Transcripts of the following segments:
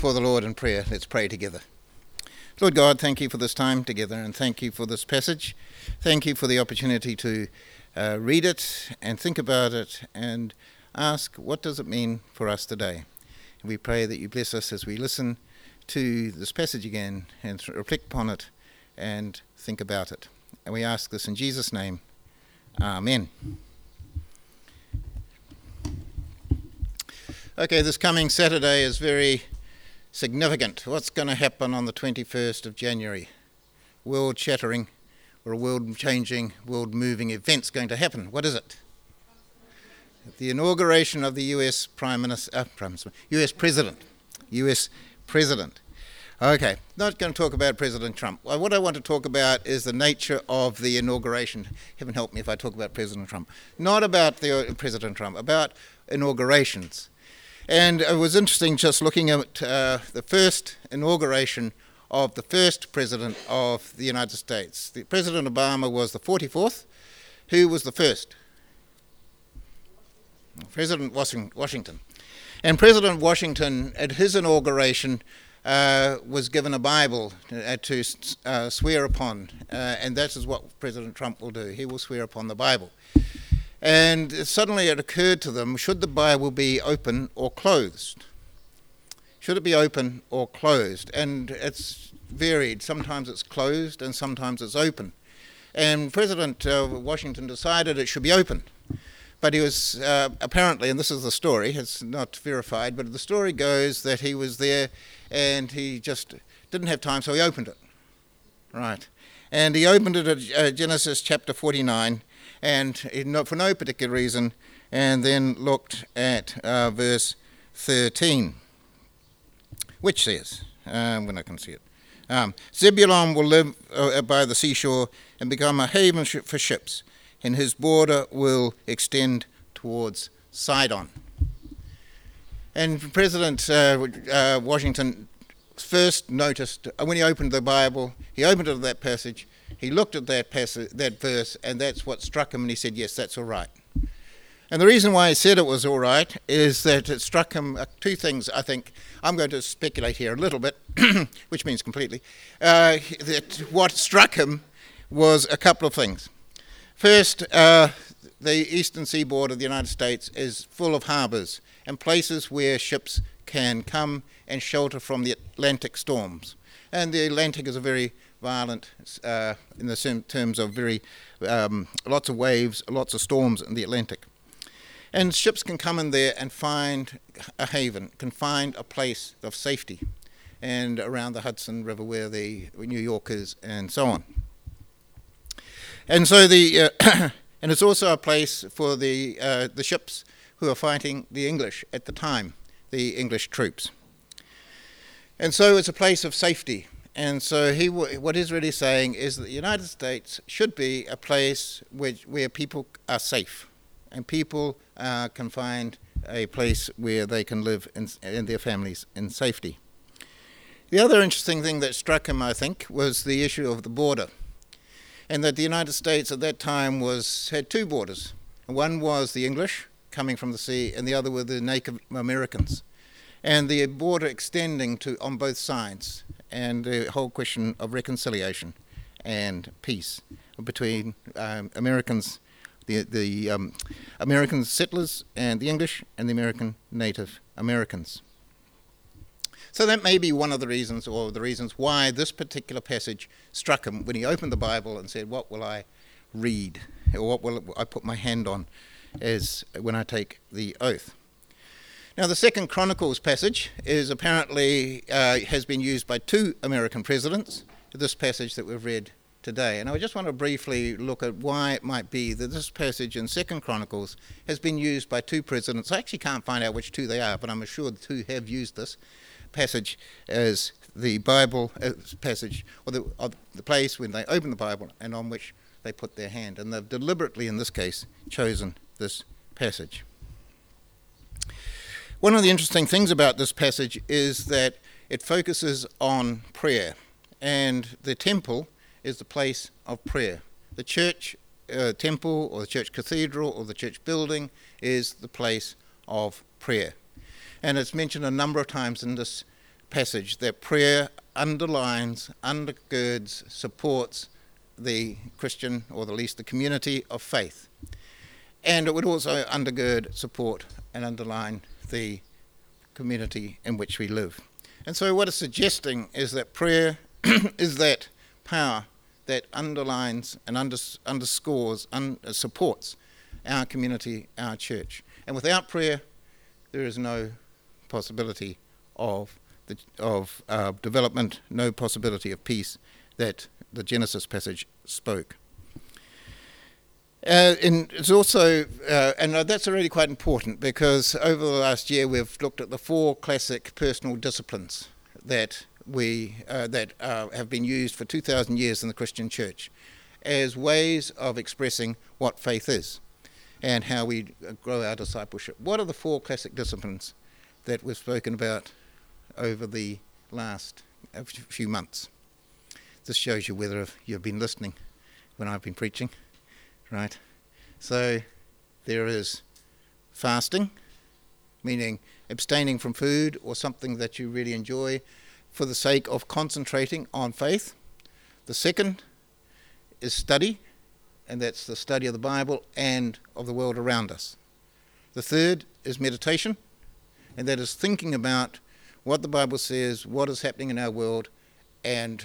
For the Lord in prayer. Let's pray together. Lord God, thank you for this time together, and thank you for this passage. Thank you for the opportunity to read it and think about it and ask, what does it mean for us today? And we pray that you bless us as we listen to this passage again and reflect upon it and think about it. And we ask this in Jesus' name. Amen. Okay, this coming Saturday is very significant. What's going to happen on the 21st of January? World-shattering or a world-changing, world-moving event's going to happen. What is it? The inauguration of the US US President. Okay, not going to talk about President Trump. What I want to talk about is the nature of the inauguration. Heaven help me if I talk about President Trump. Not about President Trump, about inaugurations. And it was interesting just looking at the first inauguration of the first president of the United States. President Obama was the 44th. Who was the first? President Washington. And President Washington, at his inauguration, was given a Bible to swear upon. And that is what President Trump will do. He will swear upon the Bible. And suddenly it occurred to them, should the Bible be open or closed? Should it be open or closed? And it's varied. Sometimes it's closed and sometimes it's open. And President Washington decided it should be open. But he was apparently, and this is the story, it's not verified, but the story goes that he was there and he just didn't have time, so he opened it. Right. And he opened it at Genesis chapter 49. And for no particular reason, and then looked at verse 13, which says, when I can see it, Zebulun will live by the seashore and become a haven for ships, and his border will extend towards Sidon. And President Washington first noticed, when he opened the Bible, he opened it at that passage, he looked at that verse, and that's what struck him, and he said, yes, that's all right. And the reason why he said it was all right is that it struck him two things, I think. I'm going to speculate here a little bit, which means completely. That what struck him was a couple of things. First, the eastern seaboard of the United States is full of harbors and places where ships can come and shelter from the Atlantic storms. And the Atlantic is a very violent in the terms of very lots of waves, lots of storms in the Atlantic. And ships can come in there and find a haven, can find a place of safety, and around the Hudson River where New York is, and so on. And so and it's also a place for the ships who are fighting the English at the time, the English troops. And so it's a place of safety. And so what he's really saying is that the United States should be a place where people are safe and people can find a place where they can live and their families in safety. The other interesting thing that struck him, I think, was the issue of the border, and that the United States at that time had two borders. One was the English coming from the sea, and the other were the Native Americans, and the border extending on both sides. And the whole question of reconciliation and peace between Americans, the American settlers and the English, and the American Native Americans. So that may be one of the reasons, or the reasons why this particular passage struck him when he opened the Bible and said, what will I read, or what will I put my hand on as when I take the oath? Now, the 2 Chronicles passage is apparently has been used by two American presidents, this passage that we've read today. And I just want to briefly look at why it might be that this passage in 2 Chronicles has been used by two presidents. I actually can't find out which two they are, but I'm assured the two have used this passage as the Bible passage, or the place when they open the Bible and on which they put their hand. And they've deliberately, in this case, chosen this passage. One of the interesting things about this passage is that it focuses on prayer, and the temple is the place of prayer. The church temple or the church cathedral or the church building is the place of prayer. And it's mentioned a number of times in this passage that prayer underlines, undergirds, supports the Christian, or at least the community of faith. And it would also undergird, support, and underline the community in which we live. And so what it's suggesting is that prayer is that power that underlines and underscores, supports our community, our church. And without prayer, there is no possibility of development, no possibility of peace that the Genesis passage spoke. And it's also, and that's already quite important, because over the last year we've looked at the 4 classic personal disciplines that have been used for 2,000 years in the Christian church as ways of expressing what faith is and how we grow our discipleship. What are the 4 classic disciplines that we've spoken about over the last few months? This shows you whether you've been listening when I've been preaching, right? So there is fasting, meaning abstaining from food or something that you really enjoy for the sake of concentrating on faith. The second is study, and that's the study of the Bible and of the world around us. The third is meditation, and that is thinking about what the Bible says, what is happening in our world, and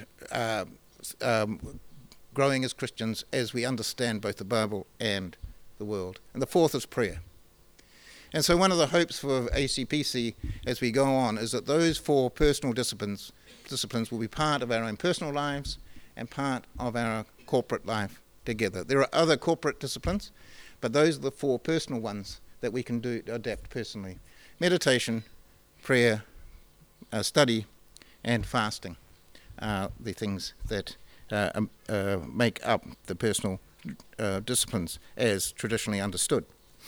growing as Christians as we understand both the Bible and the world. And the fourth is prayer. And so one of the hopes for ACPC as we go on is that those 4 personal disciplines will be part of our own personal lives and part of our corporate life together. There are other corporate disciplines, but those are the 4 personal ones that we can adapt personally. Meditation, prayer, study, and fasting are the things that make up the personal disciplines as traditionally understood.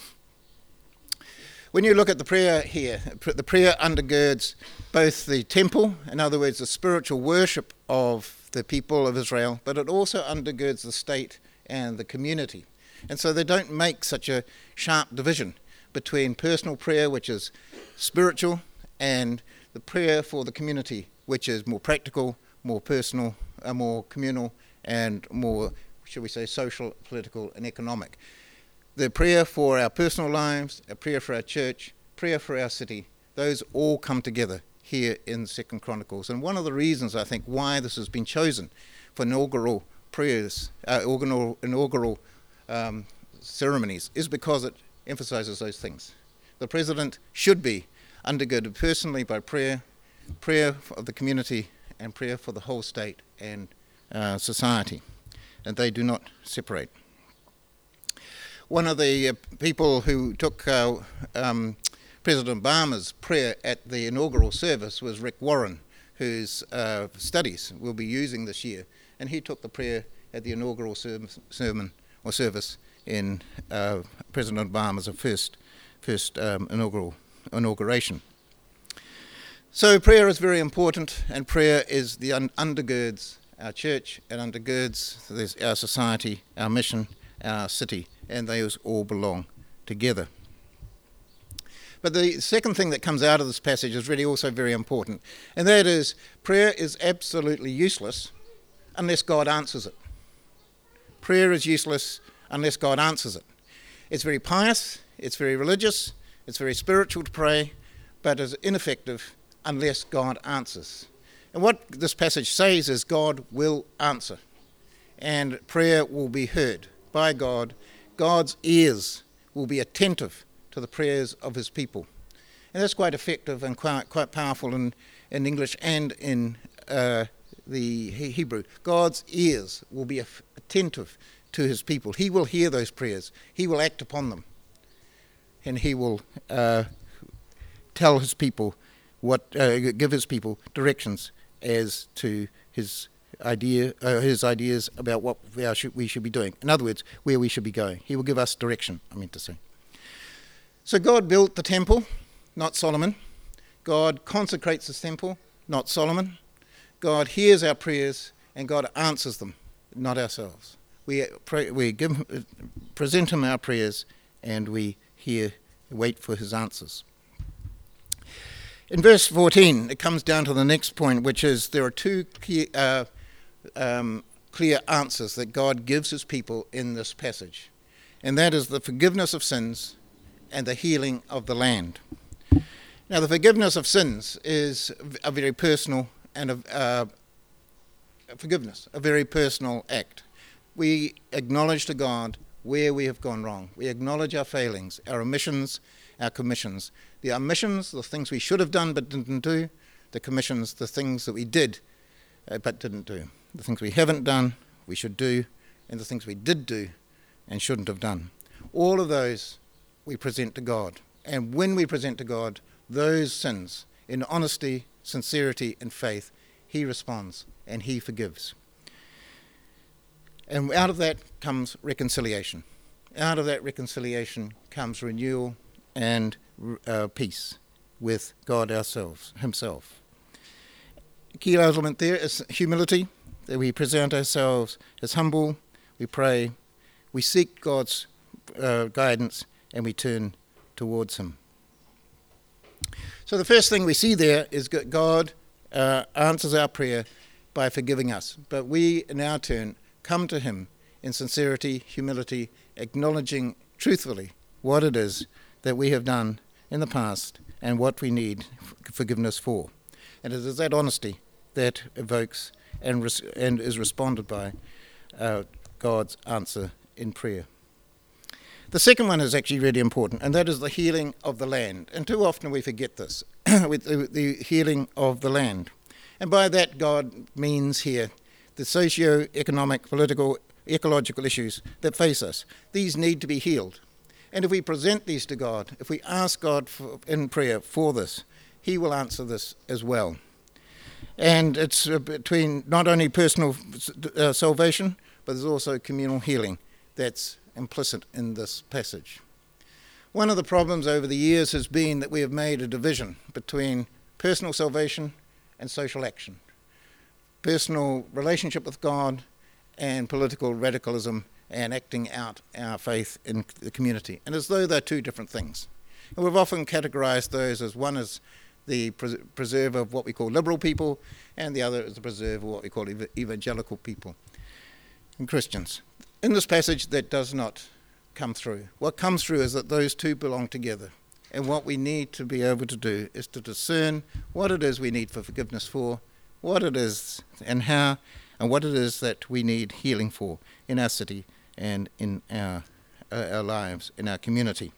When you look at the prayer here, the prayer undergirds both the temple, in other words, the spiritual worship of the people of Israel, but it also undergirds the state and the community. And so they don't make such a sharp division between personal prayer, which is spiritual, and the prayer for the community, which is more practical, more personal, more communal, and more, shall we say, social, political, and economic. The prayer for our personal lives, a prayer for our church, prayer for our city, those all come together here in 2 Chronicles. And one of the reasons, I think, why this has been chosen for inaugural prayers, inaugural ceremonies, is because it emphasizes those things. The president should be undergirded personally by prayer, prayer of the community, and prayer for the whole state and society. And they do not separate. One of the people who took President Obama's prayer at the inaugural service was Rick Warren, whose studies we'll be using this year. And he took the prayer at the inaugural sermon or service in President Obama's first inauguration. So prayer is very important, and prayer is the undergirds our church, and undergirds our society, our mission, our city, and those all belong together. But the second thing that comes out of this passage is really also very important, and that is prayer is absolutely useless unless God answers it. Prayer is useless unless God answers it. It's very pious, it's very religious, it's very spiritual to pray, but is ineffective unless God answers. And what this passage says is God will answer, and prayer will be heard by God. God's ears will be attentive to the prayers of his people. And that's quite effective and quite powerful in English and in the Hebrew. God's ears will be attentive to his people. He will hear those prayers. He will act upon them. And he will tell his people give his people directions as to his ideas about what we should be doing. In other words, where we should be going. He will give us direction, I meant to say. So God built the temple, not Solomon. God consecrates his temple, not Solomon. God hears our prayers, and God answers them, not ourselves. We present him our prayers, and we wait for his answers. In verse 14, it comes down to the next point, which is there are two clear answers that God gives his people in this passage, and that is the forgiveness of sins and the healing of the land. Now, the forgiveness of sins is a very personal and a very personal act. We acknowledge to God where we have gone wrong. We acknowledge our failings, our omissions, our commissions. The omissions, the things we should have done but didn't do. The commissions, the things that we did but didn't do. The things we haven't done, we should do, and the things we did do and shouldn't have done. All of those we present to God. And when we present to God those sins in honesty, sincerity, and faith, he responds and he forgives. And out of that comes reconciliation. Out of that reconciliation comes renewal and peace with God himself. The key element there is humility, that we present ourselves as humble, we pray, we seek God's guidance, and we turn towards him. So the first thing we see there is that God answers our prayer by forgiving us. But we, in our turn, come to him in sincerity, humility, acknowledging truthfully what it is that we have done in the past and what we need forgiveness for. And it is that honesty that evokes and is responded by God's answer in prayer. The second one is actually really important, and that is the healing of the land. And too often we forget this, with the healing of the land. And by that, God means here the socio-economic, political, ecological issues that face us. These need to be healed. And if we present these to God, if we ask God in prayer for this, he will answer this as well. And it's between not only personal salvation, but there's also communal healing that's implicit in this passage. One of the problems over the years has been that we have made a division between personal salvation and social action, personal relationship with God and political radicalism and acting out our faith in the community, and as though they're two different things. And we've often categorized those as one is the preserver of what we call liberal people, and the other is the preserver of what we call evangelical people and Christians. In this passage, that does not come through. What comes through is that those two belong together. And what we need to be able to do is to discern what it is we need for forgiveness for, what it is and how, and what it is that we need healing for in our city and in our lives, in our community.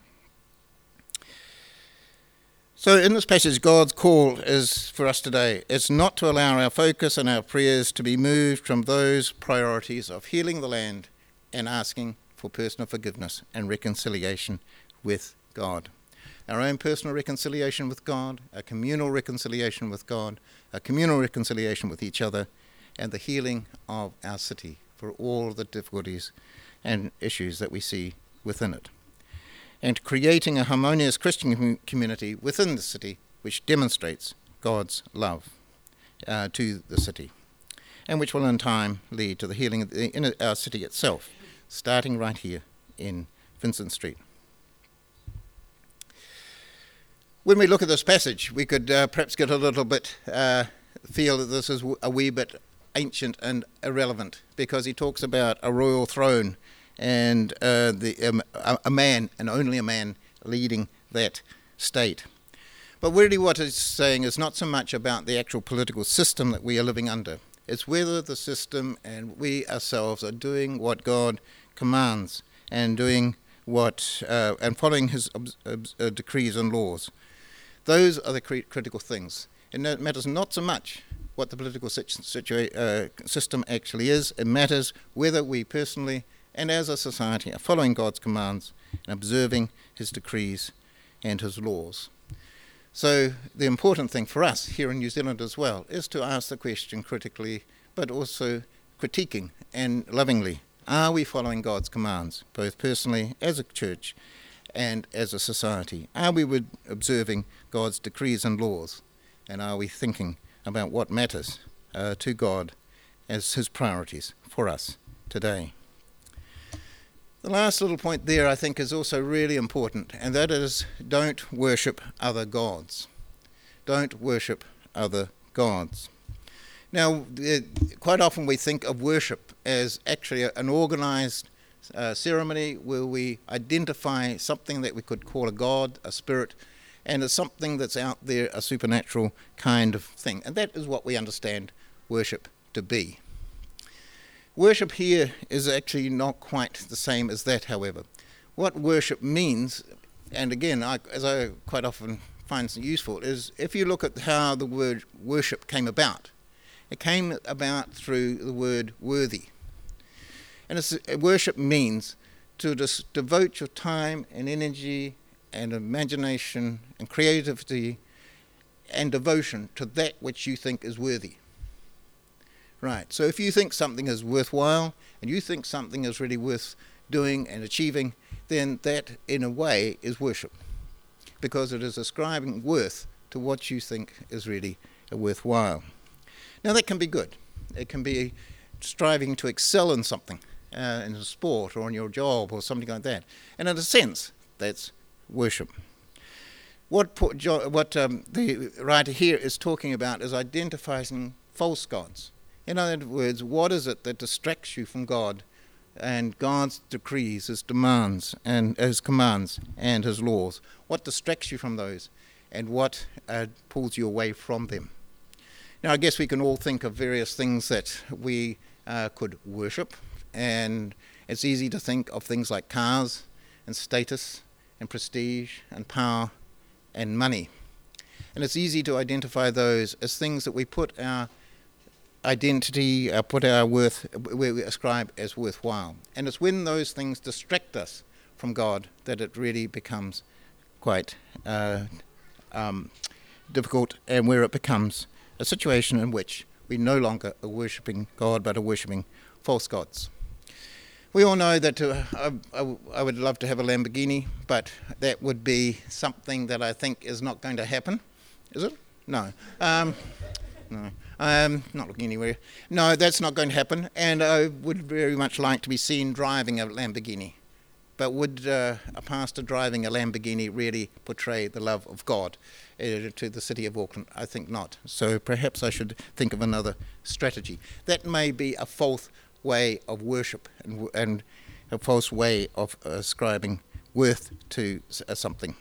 So in this passage, God's call is for us today. It's not to allow our focus and our prayers to be moved from those priorities of healing the land and asking for personal forgiveness and reconciliation with God. Our own personal reconciliation with God, a communal reconciliation with God, a communal reconciliation with each other, and the healing of our city for all the difficulties and issues that we see within it. And creating a harmonious Christian community within the city which demonstrates God's love to the city, and which will in time lead to the healing in our city itself, starting right here in Vincent Street. When we look at this passage, we could perhaps get a little bit feel that this is a wee bit ancient and irrelevant, because he talks about a royal throne and a man, and only a man, leading that state. But really what it's saying is not so much about the actual political system that we are living under. It's whether the system and we ourselves are doing what God commands and doing what and following his decrees and laws. Those are the critical things. And it matters not so much what the political system actually is. It matters whether we personally and as a society are following God's commands and observing his decrees and his laws. So the important thing for us here in New Zealand as well is to ask the question critically, but also critiquing and lovingly. Are we following God's commands, both personally as a church and as a society? Are we observing God's decrees and laws? And are we thinking about what matters to God as his priorities for us today? The last little point there, I think, is also really important, and that is don't worship other gods. don't worship other gods. Now, quite often we think of worship as actually an organized ceremony where we identify something that we could call a god, a spirit, and as something that's out there, a supernatural kind of thing. And that is what we understand worship to be. Worship here is actually not quite the same as that, however. What worship means, and again, as I quite often find useful, is if you look at how the word worship came about, it came about through the word worthy. And worship means to just devote your time and energy and imagination and creativity and devotion to that which you think is worthy. Right, so if you think something is worthwhile and you think something is really worth doing and achieving, then that in a way is worship, because it is ascribing worth to what you think is really worthwhile. Now that can be good. It can be striving to excel in something, in a sport or in your job or something like that. And in a sense, that's worship. What the writer here is talking about is identifying false gods. In other words, what is it that distracts you from God and God's decrees, His demands, and His commands and His laws? What distracts you from those, and what pulls you away from them? Now, I guess we can all think of various things that we could worship, and it's easy to think of things like cars and status and prestige and power and money. And it's easy to identify those as things that we put our identity, put our worth, where we ascribe as worthwhile. And it's when those things distract us from God that it really becomes quite difficult, and where it becomes a situation in which we no longer are worshipping God but are worshipping false gods. We all know that I would love to have a Lamborghini, but that would be something that I think is not going to happen. Is it? No. No. Not looking anywhere. No, that's not going to happen, and I would very much like to be seen driving a Lamborghini. But would a pastor driving a Lamborghini really portray the love of God to the city of Auckland? I think not. So perhaps I should think of another strategy. That may be a false way of worship and a false way of ascribing worth to something.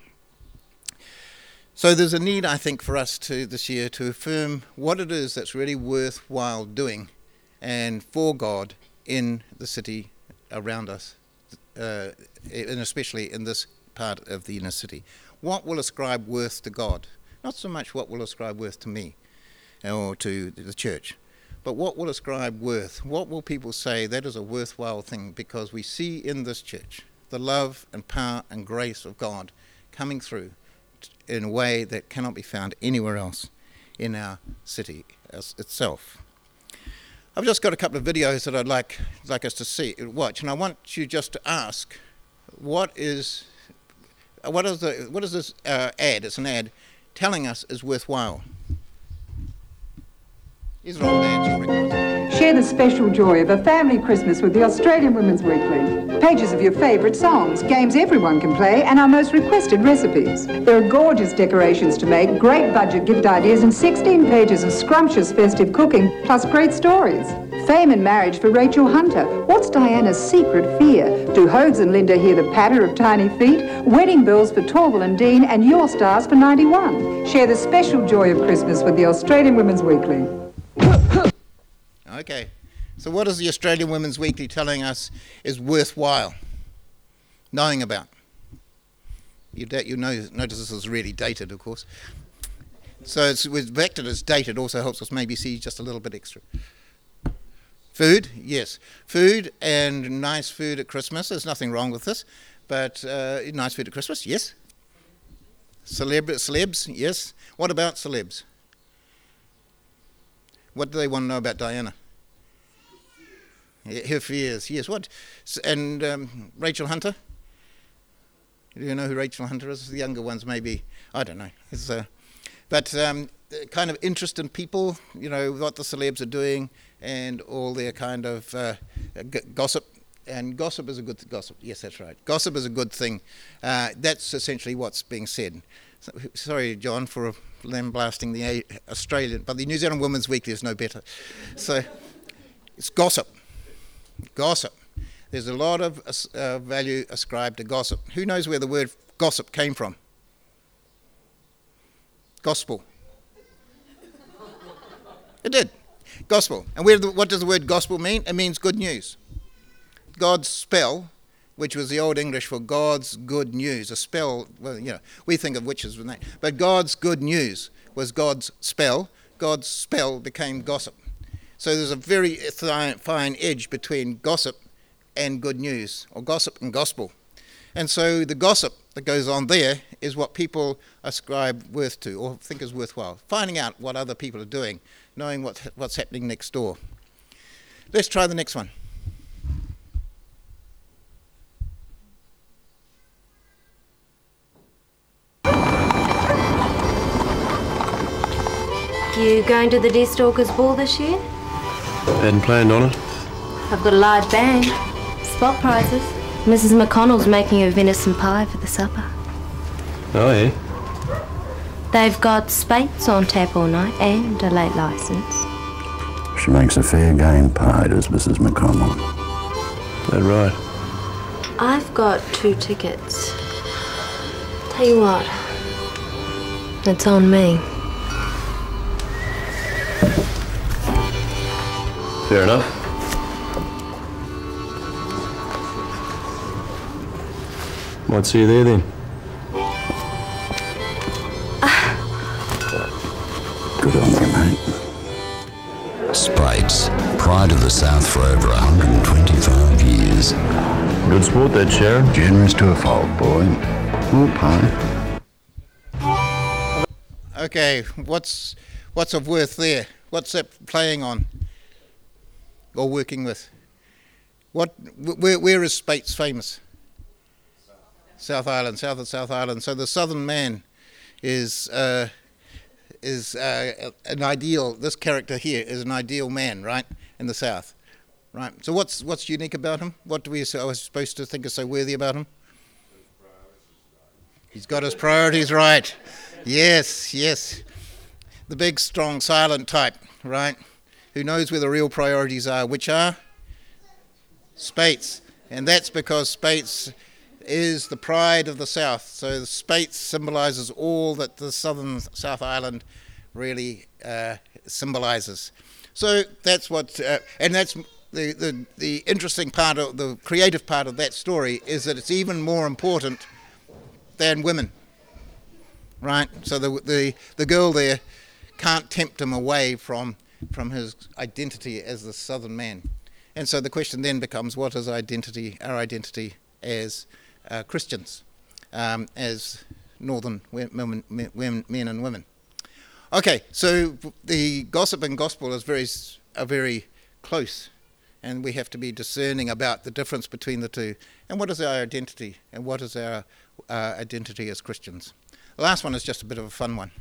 So there's a need, I think, for us this year to affirm what it is that's really worthwhile doing and for God in the city around us, and especially in this part of the inner city. What will ascribe worth to God? Not so much what will ascribe worth to me or to the church, but what will ascribe worth? What will people say that is a worthwhile thing because we see in this church the love and power and grace of God coming through in a way that cannot be found anywhere else in our city itself. I've just got a couple of videos that I'd like us to watch, and I want you just to ask, what is this ad? It's an ad telling us is worthwhile. These are all ads you'll recognise. Share the special joy of a family Christmas with the Australian Women's Weekly. Pages of your favourite songs, games everyone can play, and our most requested recipes. There are gorgeous decorations to make, great budget gift ideas, and 16 pages of scrumptious festive cooking, plus great stories. Fame and marriage for Rachel Hunter. What's Diana's secret fear? Do Hodes and Linda hear the patter of tiny feet? Wedding bells for Torval and Dean, and your stars for 91. Share the special joy of Christmas with the Australian Women's Weekly. Okay, so what is the Australian Women's Weekly telling us is worthwhile knowing about? Notice this is really dated, of course. So it's with vectored as dated also helps us maybe see just a little bit extra. Food, yes. Food and nice food at Christmas. There's nothing wrong with this, but nice food at Christmas, yes. Celebs, yes. What about celebs? What do they want to know about Diana? Her fears, yes. What? And Rachel Hunter? Do you know who Rachel Hunter is? The younger ones, maybe. I don't know. But kind of interest in people, what the celebs are doing, and all their kind of gossip. And gossip is a good gossip. Yes, that's right. Gossip is a good thing. That's essentially what's being said. Sorry, John, for lambasting the Australian, but the New Zealand Women's Weekly is no better. So it's gossip. Gossip. There's a lot of value ascribed to gossip. Who knows where the word gossip came from? Gospel. It did. Gospel. And what does the word gospel mean? It means good news. God's spell, which was the Old English for God's good news. A spell, well, we think of witches with that. But God's good news was God's spell. God's spell became gossip. So there's a very fine edge between gossip and good news, or gossip and gospel. And so the gossip that goes on there is what people ascribe worth to, or think is worthwhile. Finding out what other people are doing, knowing what's happening next door. Let's try the next one. You going to the Deerstalkers Ball this year? Hadn't planned on it. I've got a live band. Spot prizes. Mrs. McConnell's making a venison pie for the supper. Oh, yeah? They've got Spates on tap all night and a late licence. She makes a fair game pie, does Mrs. McConnell. That right? I've got 2 tickets. Tell you what, it's on me. Fair enough. Might see you there then. Good on you, mate. Spates, pride of the South for over 125 years. Good sport, that, Sharon. Generous to a fault, boy. More pie. Okay, what's of worth there? What's that playing on? Or working with? Where is Spates famous? South Island, south of South Island. So the Southern man is an ideal. This character here is an ideal man, right, in the South, right? So what's unique about him? What are we supposed to think is so worthy about him? He's got his priorities right. Yes. The big, strong, silent type, right? Who knows where the real priorities are, which are Spates. And that's because Spates is the pride of the South. So the Spates symbolises all that the South Island really symbolises. So that's what, and that's the interesting part of the creative part of that story is that it's even more important than women, right? So the girl there can't tempt him away from his identity as the Southern man. And so the question then becomes, what is our identity as Christians, as Northern men and women? Okay, so the gossip and gospel are very close, and we have to be discerning about the difference between the two. And what is our identity, and what is our identity as Christians? The last one is just a bit of a fun one.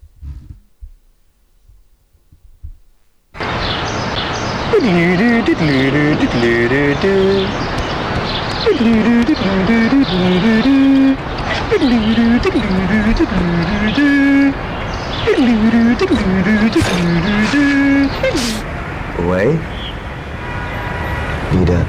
Away. Leader.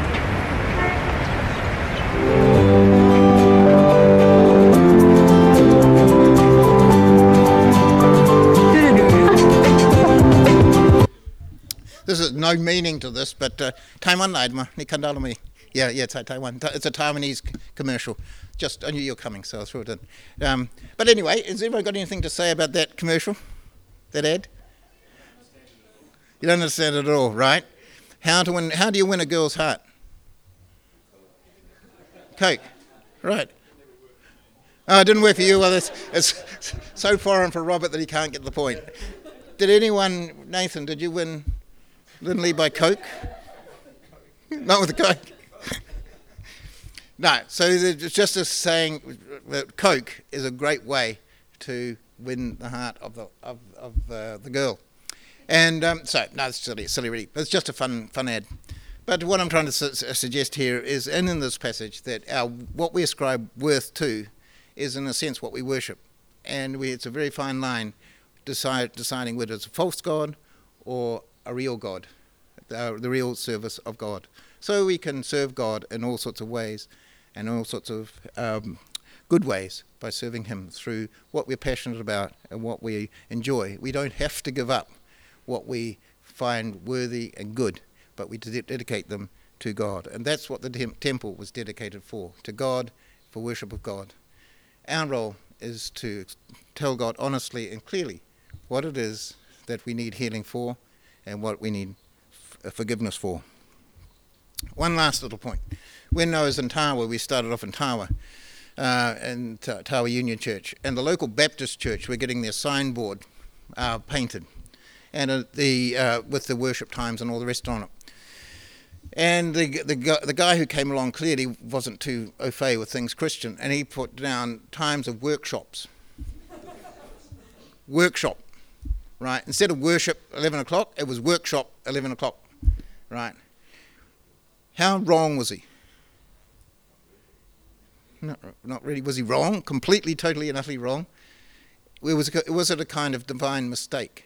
This is no meaning to this, but Taiwan Naidma, ni kandalami. Yeah, it's Taiwan. It's a Taiwanese commercial. Just, I knew you were coming, so I threw it in. But anyway, has everyone got anything to say about that commercial? That ad? You don't understand it at all, right? How do you win a girl's heart? Coke, right. Oh, it didn't work for you. Well, it's so foreign for Robert that he can't get the point. Did anyone, Nathan, did you win Lindley by Coke? Not with the Coke. No, so it's just a saying that Coke is a great way to win the heart of the girl. And so, no, it's silly really. It's just a fun ad. But what I'm trying to suggest here is, in this passage, that what we ascribe worth to is, in a sense, what we worship. and it's a very fine line deciding whether it's a false God or a real God, the real service of God. So we can serve God in all sorts of ways and all sorts of good ways by serving him through what we're passionate about and what we enjoy. We don't have to give up what we find worthy and good, but we dedicate them to God. And that's what the temple was dedicated for, to God, for worship of God. Our role is to tell God honestly and clearly what it is that we need healing for and what we need forgiveness for. One last little point. When I was in Tawa, we started off in Tawa, in Tawa Union Church, and the local Baptist church were getting their signboard painted, and with the worship times and all the rest on it. And the guy who came along clearly wasn't too au fait with things Christian, and he put down times of workshops. Workshop, right? Instead of worship 11 o'clock, it was workshop 11 o'clock, right? How wrong was he? Not really. Was he wrong? Completely, totally, and utterly wrong? Was it a kind of divine mistake?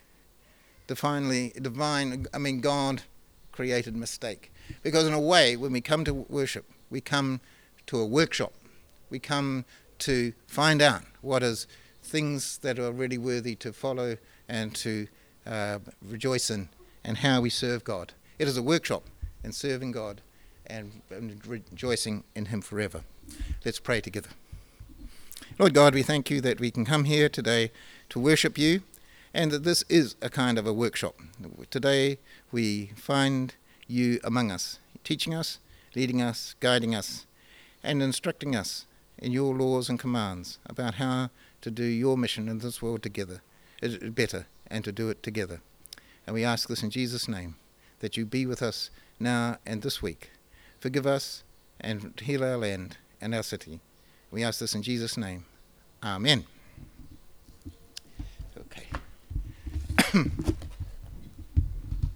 God created mistake. Because in a way, when we come to worship, we come to a workshop. We come to find out what is things that are really worthy to follow and to rejoice in, and how we serve God. It is a workshop in serving God and rejoicing in him forever. Let's pray together. Lord God, we thank you that we can come here today to worship you, and that this is a kind of a workshop. Today we find you among us, teaching us, leading us, guiding us, and instructing us in your laws and commands about how to do your mission in this world together, better, and to do it together. And we ask this in Jesus' name, that you be with us now and this week. Forgive us and heal our land and our city. We ask this in Jesus' name. Amen. Okay.